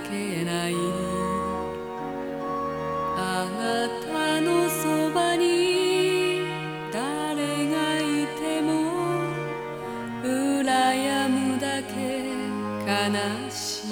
けない。あなたのそばに誰がいても羨むだけ悲しい。